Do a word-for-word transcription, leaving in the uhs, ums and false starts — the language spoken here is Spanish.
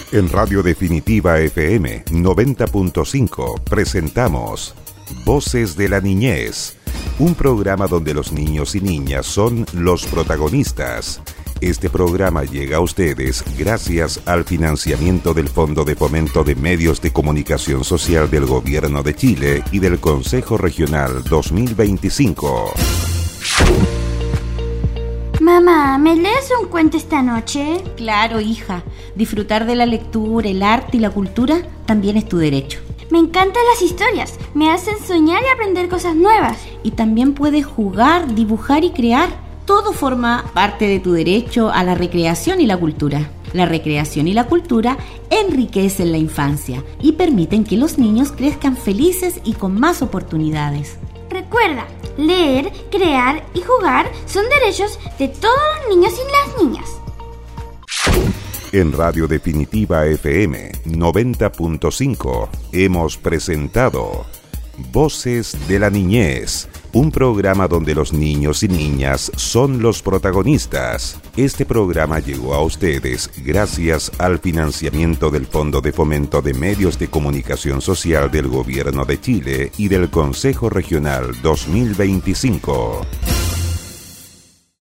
En Radio Definitiva F M noventa punto cinco presentamos Voces de la Niñez, un programa donde los niños y niñas son los protagonistas. Este programa llega a ustedes gracias al financiamiento del Fondo de Fomento de Medios de Comunicación Social del Gobierno de Chile y del Consejo Regional dos mil veinticinco. Mamá, ¿me lees un cuento esta noche? Claro, hija. Disfrutar de la lectura, el arte y la cultura también es tu derecho. Me encantan las historias. Me hacen soñar y aprender cosas nuevas. Y también puedes jugar, dibujar y crear. Todo forma parte de tu derecho a la recreación y la cultura. La recreación y la cultura enriquecen la infancia y permiten que los niños crezcan felices y con más oportunidades. Recuerda, leer, crear y jugar son derechos de todos los niños y las niñas. En Radio Definitiva F M noventa punto cinco hemos presentado Voces de la Niñez, un programa donde los niños y niñas son los protagonistas. Este programa llegó a ustedes gracias al financiamiento del Fondo de Fomento de Medios de Comunicación Social del Gobierno de Chile y del Consejo Regional dos mil veinticinco.